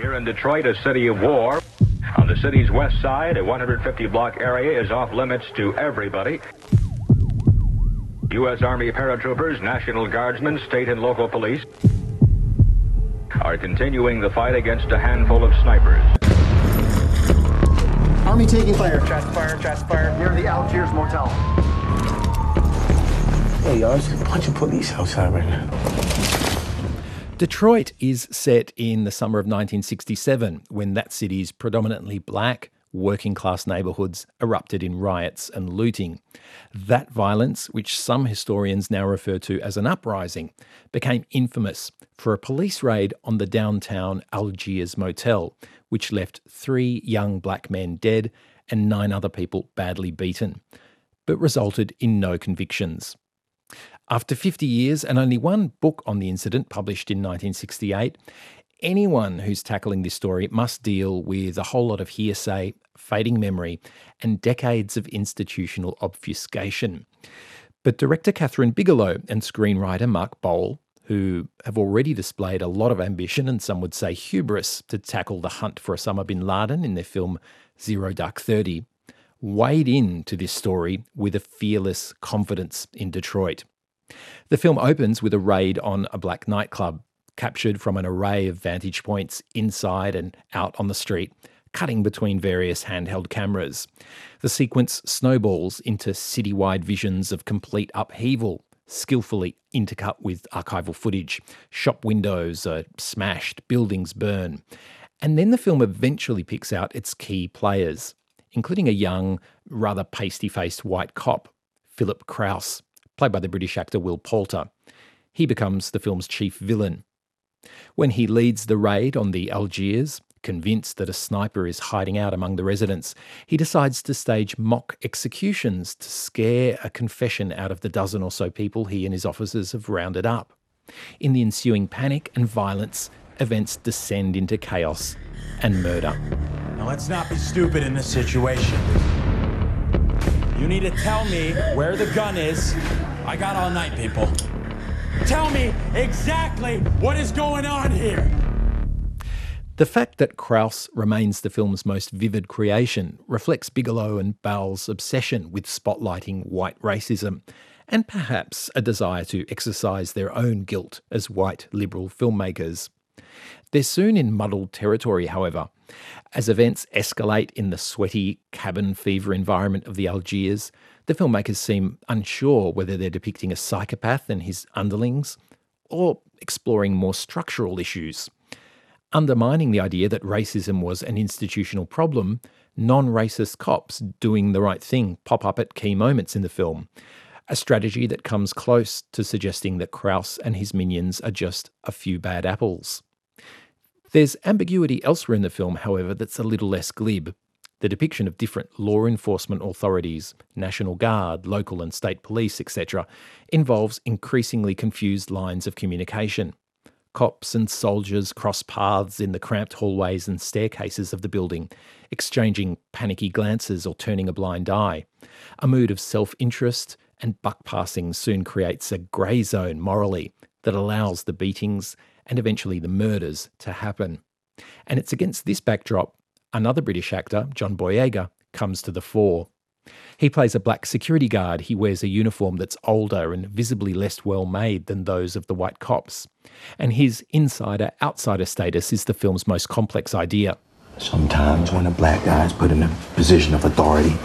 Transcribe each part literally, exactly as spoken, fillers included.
Here in Detroit, a city of war. On the city's west side, a one hundred fifty block area is off limits to everybody. U S Army paratroopers, National Guardsmen, state and local police are continuing the fight against a handful of snipers. Army taking fire. Chest fire, chest fire. Near the Algiers Motel. Hey, y'all, there's a bunch of police outside right now. Detroit is set in the summer of nineteen sixty-seven, when that city's predominantly black, working-class neighbourhoods erupted in riots and looting. That violence, which some historians now refer to as an uprising, became infamous for a police raid on the downtown Algiers Motel, which left three young black men dead and nine other people badly beaten, but resulted in no convictions. After fifty years and only one book on the incident published in nineteen sixty-eight, anyone who's tackling this story must deal with a whole lot of hearsay, fading memory, and decades of institutional obfuscation. But director Catherine Bigelow and screenwriter Mark Boal, who have already displayed a lot of ambition and some would say hubris to tackle the hunt for Osama bin Laden in their film Zero Dark Thirty, wade into this story with a fearless confidence in Detroit. The film opens with a raid on a black nightclub, captured from an array of vantage points inside and out on the street, cutting between various handheld cameras. The sequence snowballs into citywide visions of complete upheaval, skillfully intercut with archival footage. Shop windows are smashed, buildings burn. And then the film eventually picks out its key players, including a young, rather pasty-faced white cop, Philip Krause, played by the British actor Will Poulter. He becomes the film's chief villain. When he leads the raid on the Algiers, convinced that a sniper is hiding out among the residents, he decides to stage mock executions to scare a confession out of the dozen or so people he and his officers have rounded up. In the ensuing panic and violence, events descend into chaos and murder. Now let's not be stupid in this situation. You need to tell me where the gun is. I got all night, people. Tell me exactly what is going on here. The fact that Krause remains the film's most vivid creation reflects Bigelow and Baal's obsession with spotlighting white racism, and perhaps a desire to exercise their own guilt as white liberal filmmakers. They're soon in muddled territory, however. As events escalate in the sweaty cabin fever environment of the Algiers, the filmmakers seem unsure whether they're depicting a psychopath and his underlings, or exploring more structural issues. Undermining the idea that racism was an institutional problem, non-racist cops doing the right thing pop up at key moments in the film, a strategy that comes close to suggesting that Krause and his minions are just a few bad apples. There's ambiguity elsewhere in the film, however, that's a little less glib. The depiction of different law enforcement authorities, National Guard, local and state police, et cetera, involves increasingly confused lines of communication. Cops and soldiers cross paths in the cramped hallways and staircases of the building, exchanging panicky glances or turning a blind eye. A mood of self-interest and buck-passing soon creates a grey zone morally that allows the beatings and eventually the murders to happen. And it's against this backdrop another British actor, John Boyega, comes to the fore. He plays a black security guard. He wears a uniform that's older and visibly less well made than those of the white cops. And his insider-outsider status is the film's most complex idea. Sometimes when a black guy is put in a position of authority,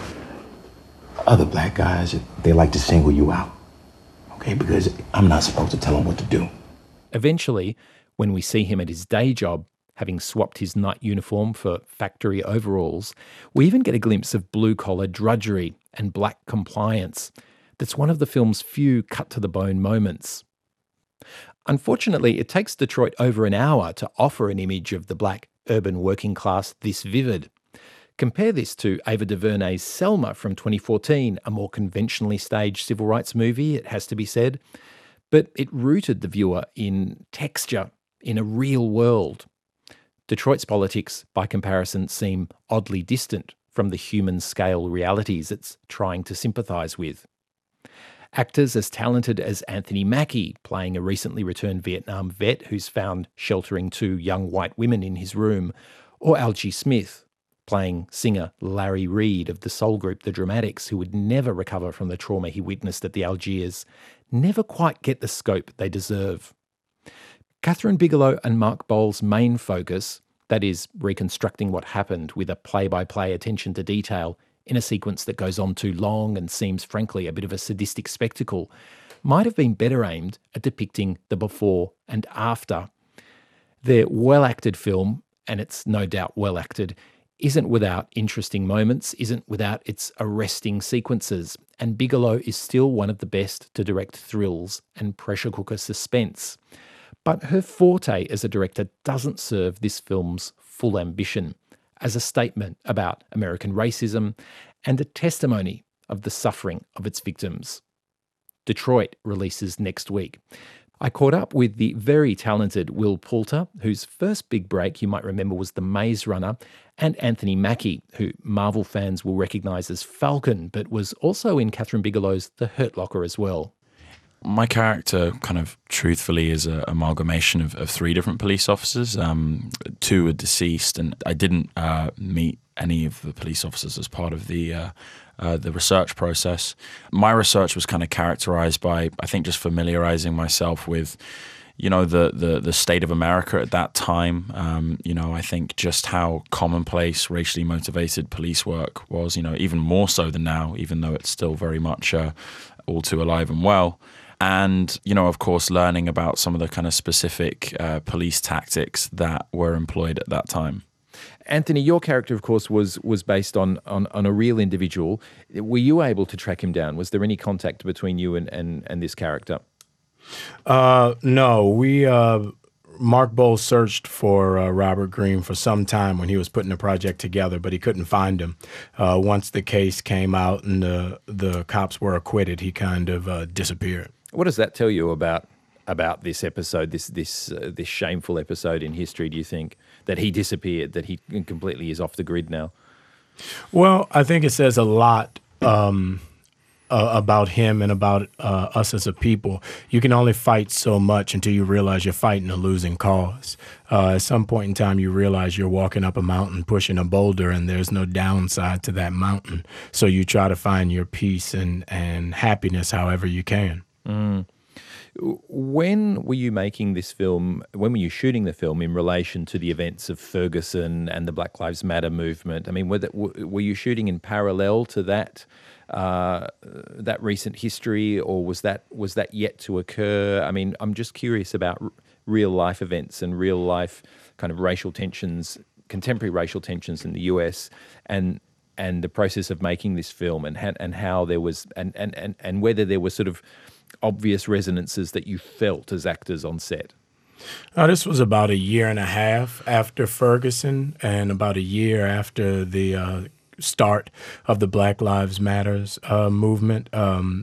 other black guys, they like to single you out. Okay, because I'm not supposed to tell them what to do. Eventually, when we see him at his day job, having swapped his night uniform for factory overalls, we even get a glimpse of blue-collar drudgery and black compliance. That's one of the film's few cut-to-the-bone moments. Unfortunately, it takes Detroit over an hour to offer an image of the black urban working class this vivid. Compare this to Ava DuVernay's Selma from twenty fourteen, a more conventionally staged civil rights movie, it has to be said, but it rooted the viewer in texture, in a real world. Detroit's politics, by comparison, seem oddly distant from the human-scale realities it's trying to sympathise with. Actors as talented as Anthony Mackie, playing a recently returned Vietnam vet who's found sheltering two young white women in his room, or Algie Smith, playing singer Larry Reid of the soul group The Dramatics, who would never recover from the trauma he witnessed at the Algiers, never quite get the scope they deserve. Kathryn Bigelow and Mark Bowles' main focus, that is, reconstructing what happened with a play-by-play attention to detail in a sequence that goes on too long and seems frankly a bit of a sadistic spectacle, might have been better aimed at depicting the before and after. Their well-acted film, and it's no doubt well-acted, isn't without interesting moments, isn't without its arresting sequences, and Bigelow is still one of the best to direct thrills and pressure cooker suspense. But her forte as a director doesn't serve this film's full ambition as a statement about American racism and a testimony of the suffering of its victims. Detroit releases next week. I caught up with the very talented Will Poulter, whose first big break you might remember was The Maze Runner, and Anthony Mackie, who Marvel fans will recognise as Falcon, but was also in Kathryn Bigelow's The Hurt Locker as well. My character kind of truthfully is an amalgamation of, of three different police officers. Um, two are deceased, and I didn't uh, meet any of the police officers as part of the uh, uh, the research process. My research was kind of characterized by, I think, just familiarizing myself with, you know, the, the, the state of America at that time. Um, you know, I think just how commonplace racially motivated police work was, you know, even more so than now, even though it's still very much uh, all too alive and well. And, you know, of course, learning about some of the kind of specific uh, police tactics that were employed at that time. Anthony, your character, of course, was was based on, on, on a real individual. Were you able to track him down? Was there any contact between you and, and, and this character? Uh, no, we... Uh... Mark Bowles searched for uh, Robert Greene for some time when he was putting the project together, but he couldn't find him. Uh, once the case came out and the the cops were acquitted, he kind of uh, disappeared. What does that tell you about about this episode, this this uh, this shameful episode in history? Do you think that he disappeared, that he completely is off the grid now? Well, I think it says a lot Um, Uh, about him and about uh, us as a people. You can only fight so much until you realize you're fighting a losing cause. Uh, at some point in time, you realize you're walking up a mountain, pushing a boulder, and there's no downside to that mountain. So you try to find your peace and, and happiness however you can. Mm. When were you making this film, when were you shooting the film in relation to the events of Ferguson and the Black Lives Matter movement? I mean, were, that, were you shooting in parallel to that uh, that recent history, or was that was that yet to occur? I mean, I'm just curious about r- real life events and real life kind of racial tensions, contemporary racial tensions in the U S, and and the process of making this film, and ha- and how there was and, and, and, and whether there were sort of obvious resonances that you felt as actors on set. Uh, this was about a year and a half after Ferguson, and about a year after the uh, start of the Black Lives Matters uh, movement. Um,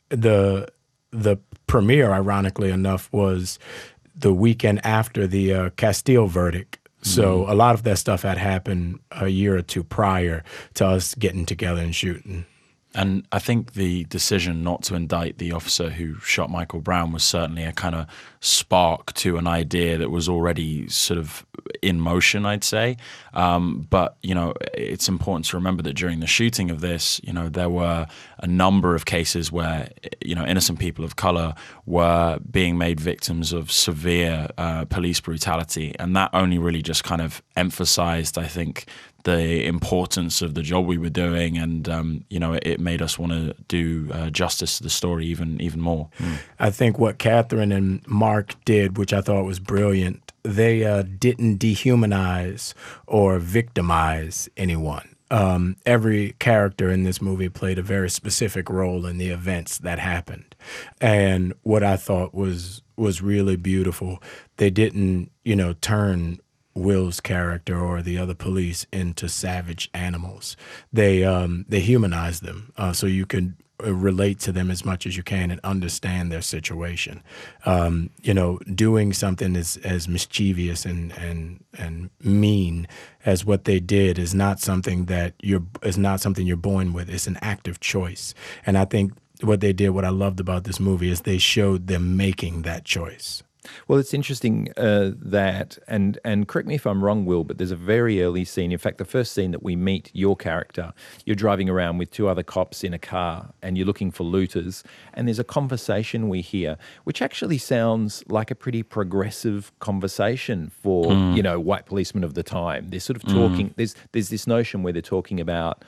the the premiere, ironically enough, was the weekend after the uh, Castile verdict. So mm-hmm. a lot of that stuff had happened a year or two prior to us getting together and shooting. And I think the decision not to indict the officer who shot Michael Brown was certainly a kind of spark to an idea that was already sort of in motion, I'd say. Um, but, you know, it's important to remember that during the shooting of this, you know, there were a number of cases where, you know, innocent people of color were being made victims of severe uh, police brutality. And that only really just kind of emphasized, I think, the importance of the job we were doing, and um, you know, it, it made us want to do uh, justice to the story even even more. Mm. I think what Kathryn and Mark did, which I thought was brilliant, they uh, didn't dehumanize or victimize anyone. Um, every character in this movie played a very specific role in the events that happened, and what I thought was was really beautiful, they didn't, you know, turn Will's character or the other police into savage animals. They um, they humanize them uh, so you can relate to them as much as you can and understand their situation. Um, you know, doing something as, as mischievous and, and and mean as what they did is not something that you're is not something you're born with. It's an active choice, and I think what they did, what I loved about this movie, is they showed them making that choice. Well, it's interesting uh, that, and and correct me if I'm wrong, Will, but there's a very early scene. In fact, the first scene that we meet your character, you're driving around with two other cops in a car and you're looking for looters, and there's a conversation we hear, which actually sounds like a pretty progressive conversation for, mm. you know, white policemen of the time. They're sort of talking, mm. there's there's this notion where they're talking about,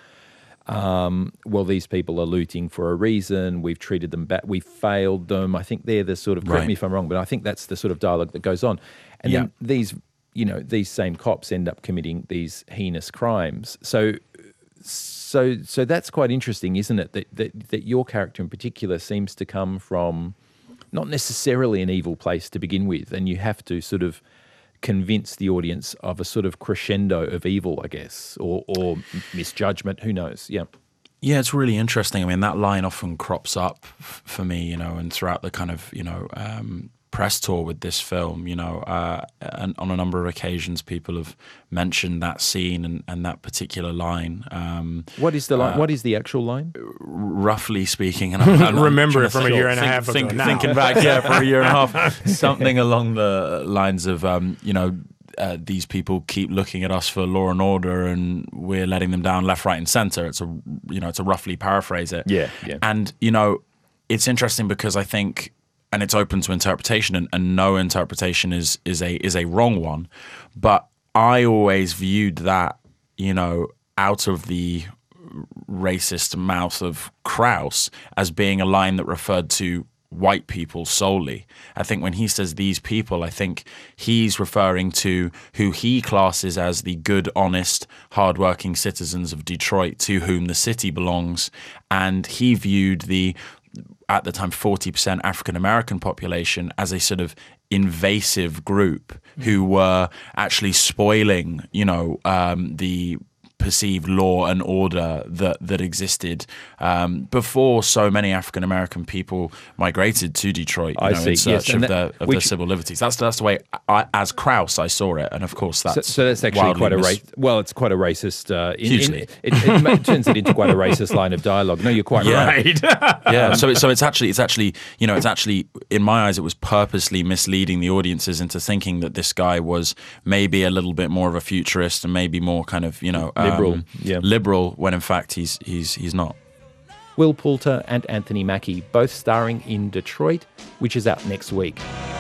Um, well, these people are looting for a reason. We've treated them bad. We failed them. I think they're the sort of, correct right. me if I'm wrong, but I think that's the sort of dialogue that goes on. And yeah. then these, you know, these same cops end up committing these heinous crimes. So, so, so that's quite interesting, isn't it? That that, that your character in particular seems to come from not necessarily an evil place to begin with, and you have to sort of convince the audience of a sort of crescendo of evil, I guess, or, or misjudgment, who knows, yeah. Yeah, it's really interesting. I mean, that line often crops up f- for me, you know, and throughout the kind of, you know, um, press tour with this film, you know, uh, and on a number of occasions people have mentioned that scene and, and that particular line. Um, what is the line? Uh, what is the actual line? Roughly speaking, and I'm, I'm remember I'm it from a year and think, a half think, ago. Now. Thinking back, yeah, for a year and a half, something along the lines of, um, you know, uh, these people keep looking at us for law and order, and we're letting them down left, right, and centre. It's a, you know, it's a roughly paraphrase it. Yeah, yeah. And you know, it's interesting because I think, and it's open to interpretation, and, and no interpretation is is a is a wrong one. But I always viewed that, you know, out of the racist mouth of Krauss as being a line that referred to white people solely. I think when he says these people, I think he's referring to who he classes as the good, honest, hardworking citizens of Detroit to whom the city belongs. And he viewed the, at the time, forty percent African-American population as a sort of invasive group who were actually spoiling, you know, um, the perceived law and order that that existed um, before so many African American people migrated to Detroit, you I know, see. in search Yes, of, that, their, of which, their civil liberties. That's that's the way, I, as Krauss, I saw it, and of course that's so, so that's actually quite a mis- race. Well, it's quite a racist. Uh, in, Hugely, in, it, it, it turns it into quite a racist line of dialogue. No, you're quite yeah. right. yeah. So it, so it's actually it's actually you know it's actually in my eyes it was purposely misleading the audiences into thinking that this guy was maybe a little bit more of a futurist and maybe more kind of you know um, liberal. Yeah. liberal when in fact he's he's he's not. Will Poulter and Anthony Mackie, both starring in Detroit, which is out next week.